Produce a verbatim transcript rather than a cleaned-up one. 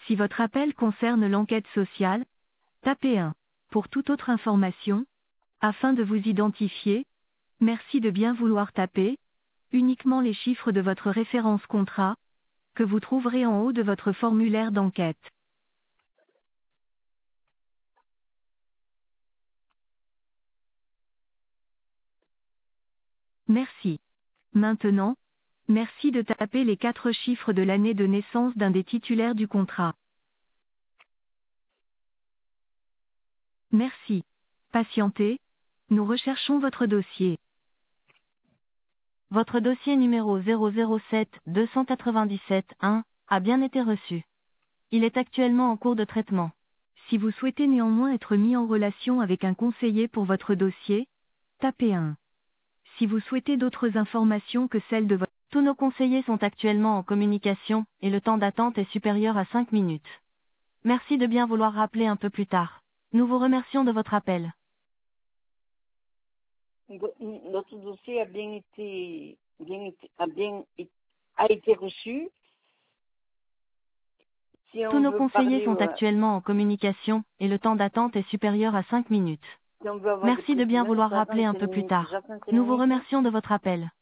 Si votre appel concerne l'enquête sociale, tapez un. Pour toute autre information, afin de vous identifier, merci de bien vouloir taper uniquement les chiffres de votre référence contrat, que vous trouverez en haut de votre formulaire d'enquête. Merci. Maintenant, merci de taper les quatre chiffres de l'année de naissance d'un des titulaires du contrat. Merci. Patientez, nous recherchons votre dossier. Votre dossier numéro zéro zéro sept deux cent quatre-vingt-dix-sept un a bien été reçu. Il est actuellement en cours de traitement. Si vous souhaitez néanmoins être mis en relation avec un conseiller pour votre dossier, tapez un. Si vous souhaitez d'autres informations que celles de votre... Tous nos conseillers sont actuellement en communication, et le temps d'attente est supérieur à cinq minutes. Merci de bien vouloir rappeler un peu plus tard. Nous vous remercions de votre appel. Notre dossier a bien été, bien été, a bien a été reçu. Si Tous on nos veut conseillers parler, sont euh, actuellement en communication, et le temps d'attente est supérieur à cinq minutes. si on veut avoir des Merci de bien précisions, il vouloir faut rappeler attendre un cinq peu plus minutes. tard. J'attends cinq Nous vous minutes. remercions de votre appel.